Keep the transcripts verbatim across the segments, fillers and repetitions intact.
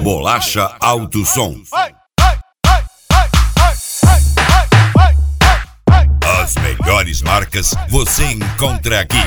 Bolacha Alto Som. As melhores marcas você encontra aqui.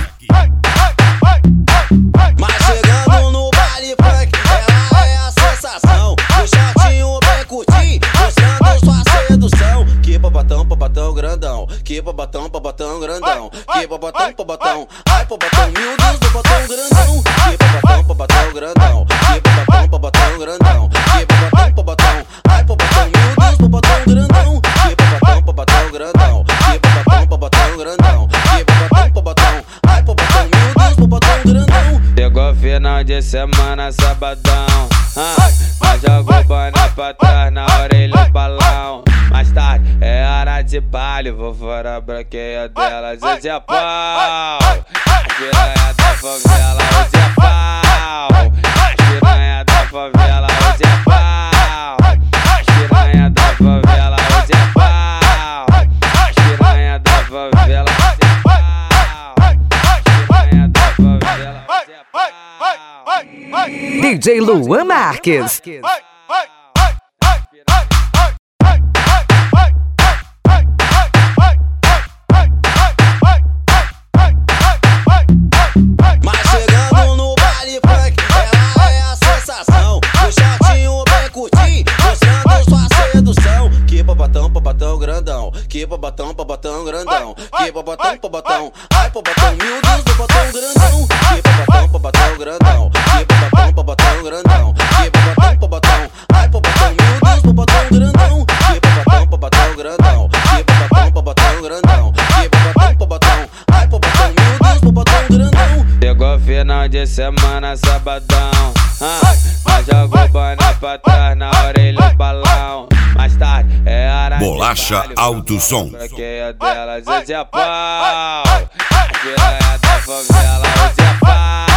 Mas chegando no baile funk, ela é a sensação. O shortinho bem curtinho, mostrando sua sedução. Que babatão, babatão grandão. Que babatão, babatão grandão. Que babatão, babatão. Ai, babatão, meu Deus, babatão grandão. Que babatão, babatão grandão. Que babatão, babatão grandão. Que babatão, babatão. Ai, babatão, meu Deus, babatão grandão. Que babatão, babatão grandão. Que babatão, babatão grandão. Que babatão, babatão. Ai, babatão, meu Deus, babatão grandão. Chegou final de semana, sabadão. Ah, mas jogou boné pra trás na orelha do balão. Mais tarde é hora de baile, vou fora a branqueia dela. Hoje é pau, a piranha da favela. Hoje é pau, a piranha da favela. Hoje é pau, a piranha da favela. Hoje é pau, a piranha da favela. Hoje é pau, a piranha da favela. Hoje é pau. D J Luan Marques. Mas chegando no baile funk, ela é a sensação. O shortinho bem curtinho, mostrando sua sedução. Que babatão, babatão grandão. Que babatão, babatão grandão. Que babatão, babatão. Ai, babatão, meu Deus, babatão grandão. Que babatão, babatão grandão. Que babatão, babatão grandão. Que babatão, babatão. Ai, babatão, meu Deus, babatão grandão. Que babatão, babatão grandão. Que babatão, babatão grandão. Que babatão, babatão. Ai, babatão, meu Deus, babatão grandão. Chegou final de semana, sabadão. Ah, mas jogou boné pra trás na orelha do balão. Mais tarde é hora Bolacha de baile, Alto Som. branqueia delas. Hoje é pau, a piranha da favela. Hoje é pau.